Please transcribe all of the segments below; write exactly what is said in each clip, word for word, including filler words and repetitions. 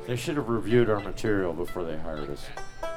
They should have reviewed our material before they hired us.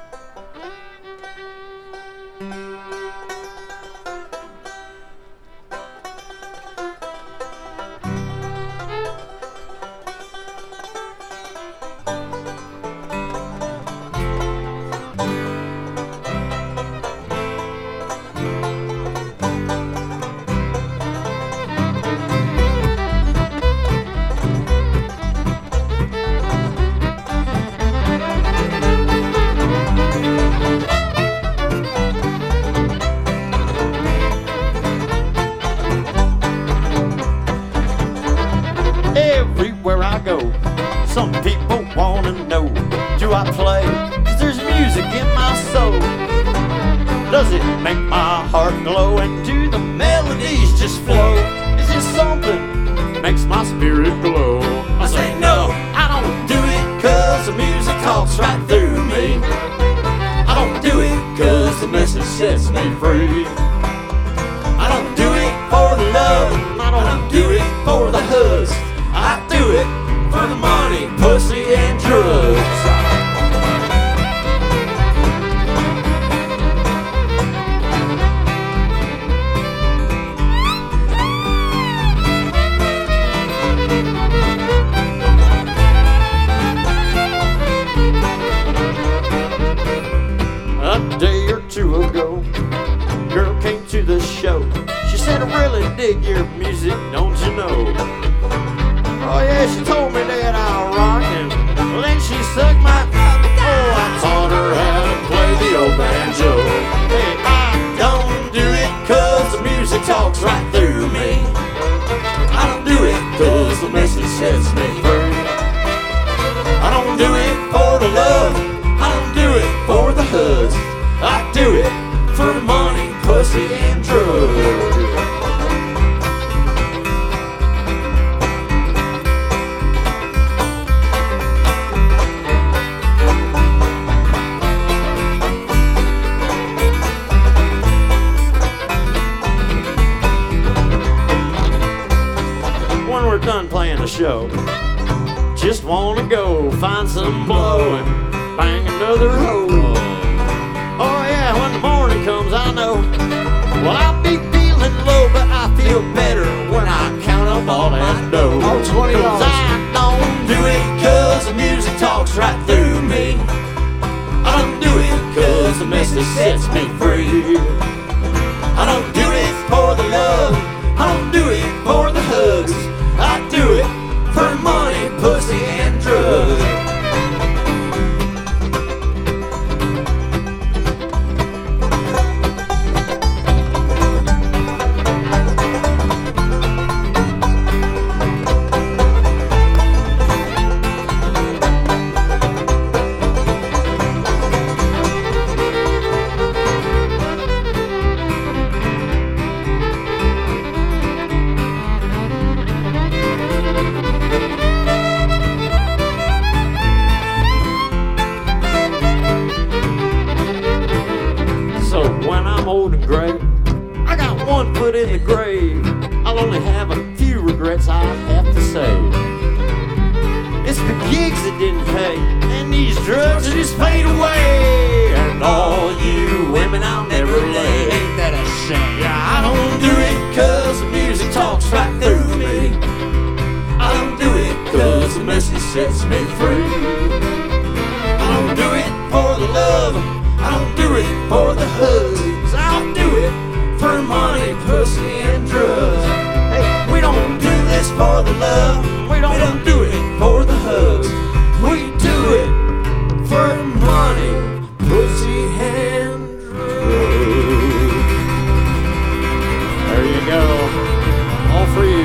Everywhere I go, some people wanna know, do I play? 'Cause there's music in my soul. Does it make my heart glow and do the melodies just flow? Is it something that makes my spirit glow? I say no, I don't do it 'cause the music talks right through me. I don't do it 'cause the message sets me free. I don't do it for the love, I don't do it for the hugs. I do it for the money, pussy, and drugs. A day or two ago, girl came to the show. She said, I really dig your music, don't you know? Oh yeah, she told me that I rock, and then she sucked my cock. Oh, I taught her how to play the old banjo. Hey, I don't do it 'cause the music talks right through me. I don't do it 'cause the message sets me free. I don't do it for the love, I don't do it for the hugs. I do it for money, pussy, and drugs. When we're done playing the show, just wanna go find some blow and bang another hoe. Oh yeah, when the morning comes, I know, well, I'll be feeling low, but I feel better when I count up all that dough. Oh, twenty dollars. 'Cause I don't do it 'cause the music talks right through me. I don't do it 'cause the message sets me free. I don't do it for the love, I don't do it for the hugs. I do it for money, pussy, and drugs. So when I'm old and gray, I got one foot in the grave. I'll only have a few regrets I have to say. It's the gigs that didn't pay, and these drugs that just fade away. And all you women I'll never lay. Ain't that a shame? Yeah, I don't do it 'cause the music talks right through me. I don't do it 'cause the message sets me free. I don't do it for the love, I don't do it for the hugs. I'll do it for money, pussy, and drugs. Hey, we don't do this for the love, we don't, we don't do it for the hugs. We do it for money, pussy, and drugs. There you go, all for you.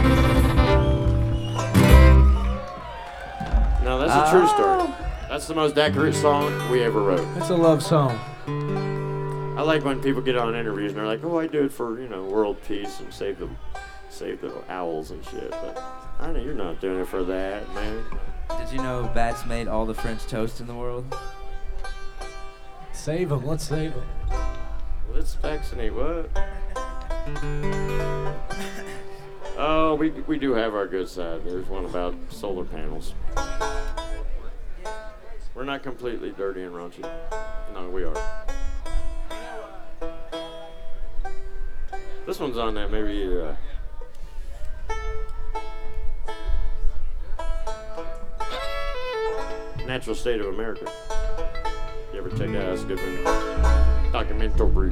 Now that's a true story. That's the most accurate song we ever wrote. It's a love song. I like when people get on interviews and they're like, "Oh, I do it for, you know, world peace and save the, save the owls and shit." But I know you're not doing it for that, man. Did you know bats made all the French toast in the world? Save them. Let's save them. Let's vaccinate what? Oh, we we do have our good side. There's one about solar panels. We're not completely dirty and raunchy. No, we are. This one's on that maybe. Uh, Natural State of America. You ever check that out? It's a good one. Documentary.